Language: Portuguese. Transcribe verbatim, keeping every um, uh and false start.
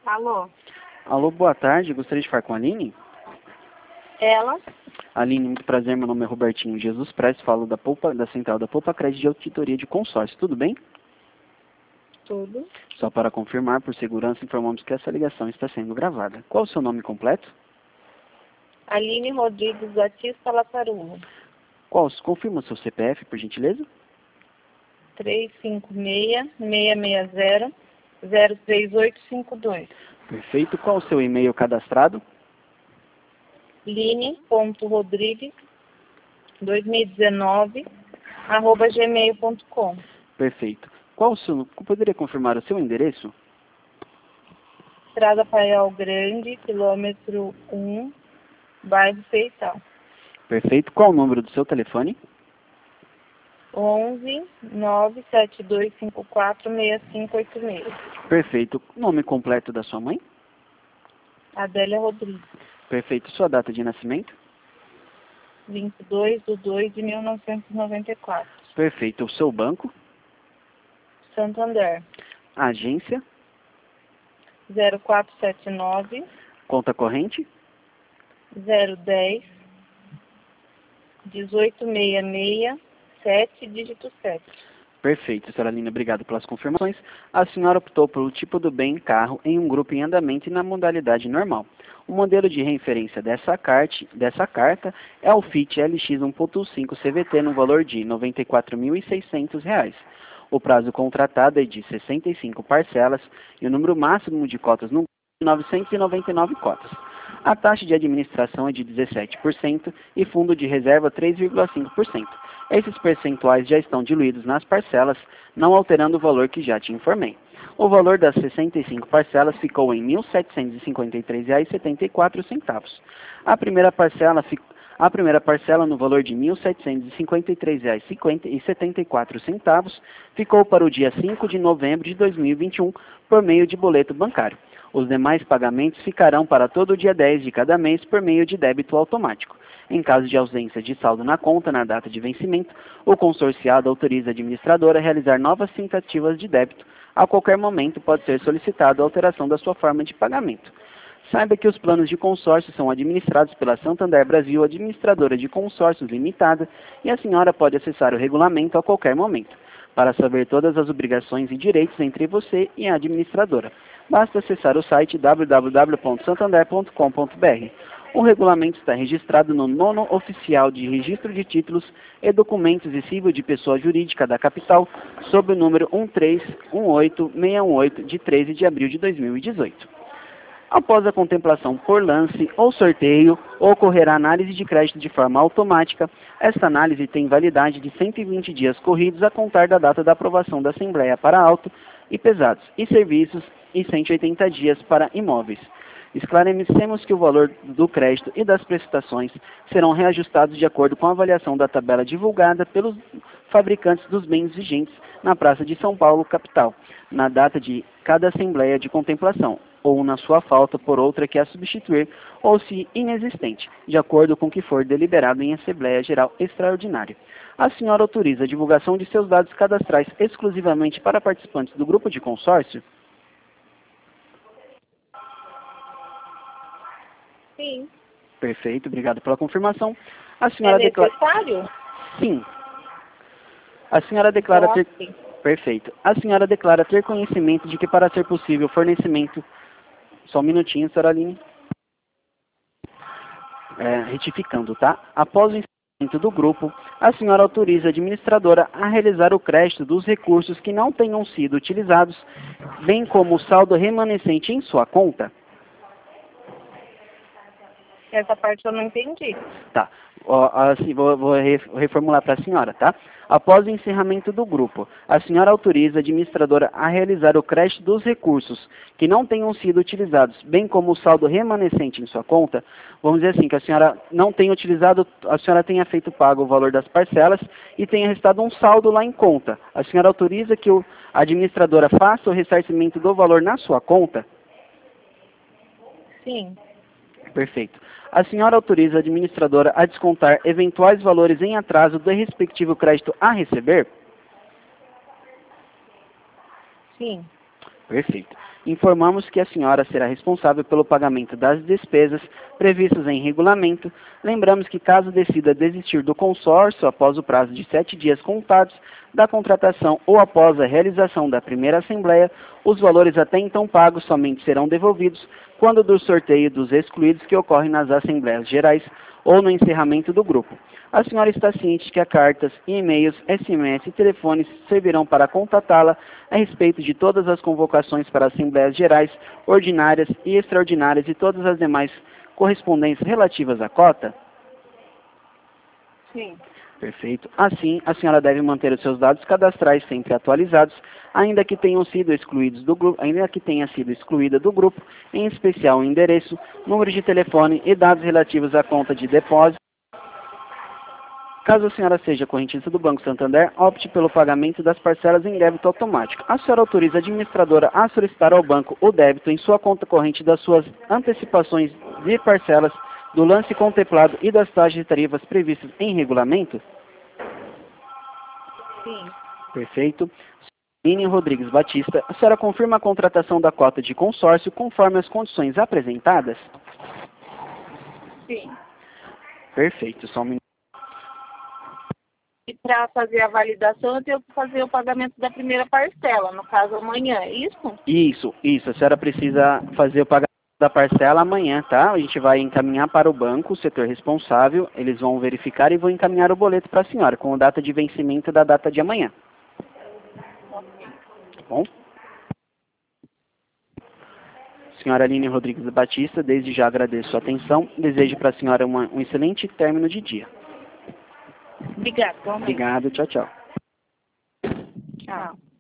Alô? Alô, boa tarde. Gostaria de falar com a Aline? Ela? Aline, muito prazer. Meu nome é Robertinho Jesus Prestes. Falo da, Poupa, da Central da Poupa Crédito de Auditoria de Consórcio. Tudo bem? Tudo. Só para confirmar, por segurança, informamos que essa ligação está sendo gravada. Qual o seu nome completo? Aline Rodrigues Batista Laparulo. Qual? Confirma o seu C P F, por gentileza? três cinco seis, seis seis zero, zero três oito cinco dois. Perfeito. Qual o seu e-mail cadastrado? line ponto rodrigues dois mil e dezenove arroba gmail ponto com. Perfeito. Qual o seu... Poderia confirmar o seu endereço? Estrada Paial Grande, quilômetro um, bairro Feital. Perfeito. Qual o número do seu telefone? onze nove sete dois cinco quatro seis cinco oito seis. Perfeito. Nome completo da sua mãe? Adélia Rodrigues. Perfeito. Sua data de nascimento? vinte e dois de dois de mil novecentos e noventa e quatro. Perfeito. O seu banco? Santander. Agência? zero quatro sete nove, Conta corrente? zero dez, dezoito sessenta e seis, sete, dígito sete. Perfeito, senhora Aline, obrigado pelas confirmações. A senhora optou pelo tipo do bem carro em um grupo em andamento e na modalidade normal. O modelo de referência dessa, carte, dessa carta é o Fit L X um ponto cinco C V T no valor de noventa e quatro mil e seiscentos reais. O prazo contratado é de sessenta e cinco parcelas e o número máximo de cotas no é novecentas e noventa e nove cotas. A taxa de administração é de dezessete por cento e fundo de reserva três vírgula cinco por cento. Esses percentuais já estão diluídos nas parcelas, não alterando o valor que já te informei. O valor das sessenta e cinco parcelas ficou em mil setecentos e cinquenta e três reais e setenta e quatro centavos. A primeira parcela ficou A primeira parcela, no valor de mil setecentos e cinquenta e três reais e setenta e quatro centavos, ficou para o dia cinco de novembro de dois mil e vinte e um por meio de boleto bancário. Os demais pagamentos ficarão para todo o dia dez de cada mês por meio de débito automático. Em caso de ausência de saldo na conta na data de vencimento, o consorciado autoriza a administradora a realizar novas tentativas de débito. A qualquer momento pode ser solicitada a alteração da sua forma de pagamento. Saiba que os planos de consórcio são administrados pela Santander Brasil, administradora de consórcios limitada, e a senhora pode acessar o regulamento a qualquer momento, para saber todas as obrigações e direitos entre você e a administradora. Basta acessar o site w w w ponto santander ponto com ponto b r. O regulamento está registrado no nono oficial de registro de títulos e documentos e civil de pessoa jurídica da capital, sob o número um três um oito seis um oito, de treze de abril de dois mil e dezoito. Após a contemplação por lance ou sorteio, ocorrerá análise de crédito de forma automática. Esta análise tem validade de cento e vinte dias corridos a contar da data da aprovação da Assembleia para auto e pesados e serviços e cento e oitenta dias para imóveis. Esclarecemos que o valor do crédito e das prestações serão reajustados de acordo com a avaliação da tabela divulgada pelos fabricantes dos bens vigentes na Praça de São Paulo, capital, na data de cada Assembleia de Contemplação, ou na sua falta por outra que a substituir, ou se inexistente, de acordo com o que for deliberado em Assembleia Geral Extraordinária. A senhora autoriza a divulgação de seus dados cadastrais exclusivamente para participantes do grupo de consórcio? Sim. Perfeito, obrigado pela confirmação. A senhora É declara... necessário? Sim. A senhora declara Então, ter... assim. Perfeito. A senhora declara ter conhecimento de que para ser possível o fornecimento... Só um minutinho, senhora Aline. É, retificando, tá? Após o encerramento do grupo, a senhora autoriza a administradora a realizar o crédito dos recursos que não tenham sido utilizados, bem como o saldo remanescente em sua conta. Essa parte eu não entendi. Tá. Ó, assim, vou, vou reformular para a senhora, tá? Após o encerramento do grupo, a senhora autoriza a administradora a realizar o crédito dos recursos que não tenham sido utilizados, bem como o saldo remanescente em sua conta. Vamos dizer assim, que a senhora não tenha utilizado, a senhora tenha feito pago o valor das parcelas e tenha restado um saldo lá em conta. A senhora autoriza que o, a administradora faça o ressarcimento do valor na sua conta? Sim. Perfeito. A senhora autoriza a administradora a descontar eventuais valores em atraso do respectivo crédito a receber? Sim. Perfeito. Informamos que a senhora será responsável pelo pagamento das despesas previstas em regulamento. Lembramos que caso decida desistir do consórcio após o prazo de sete dias contados da contratação ou após a realização da primeira assembleia, os valores até então pagos somente serão devolvidos quando do sorteio dos excluídos que ocorre nas assembleias gerais ou no encerramento do grupo. A senhora está ciente que a cartas, e-mails, S M S e telefones servirão para contatá-la a respeito de todas as convocações para assembleias gerais, ordinárias e extraordinárias e todas as demais correspondências relativas à cota? Sim. Perfeito. Assim, a senhora deve manter os seus dados cadastrais sempre atualizados, ainda que tenham sido excluídos do grupo, ainda que tenha sido excluída do grupo, em especial o endereço, número de telefone e dados relativos à conta de depósito. Caso a senhora seja correntista do Banco Santander, opte pelo pagamento das parcelas em débito automático. A senhora autoriza a administradora a solicitar ao banco o débito em sua conta corrente das suas antecipações de parcelas do lance contemplado e das taxas e tarifas previstas em regulamento? Sim. Perfeito. Aline Rodrigues Batista, a senhora confirma a contratação da cota de consórcio conforme as condições apresentadas? Sim. Perfeito. Só um minuto. E para fazer a validação, eu tenho que fazer o pagamento da primeira parcela, no caso amanhã, é isso? Isso, isso. A senhora precisa fazer o pagamento da parcela amanhã, tá? A gente vai encaminhar para o banco, o setor responsável, eles vão verificar e vão encaminhar o boleto para a senhora, com a data de vencimento da data de amanhã. Tá bom? Senhora Aline Rodrigues Batista, desde já agradeço a atenção, desejo para a senhora uma, um excelente término de dia. Obrigada. Obrigado, tchau, tchau. Tchau.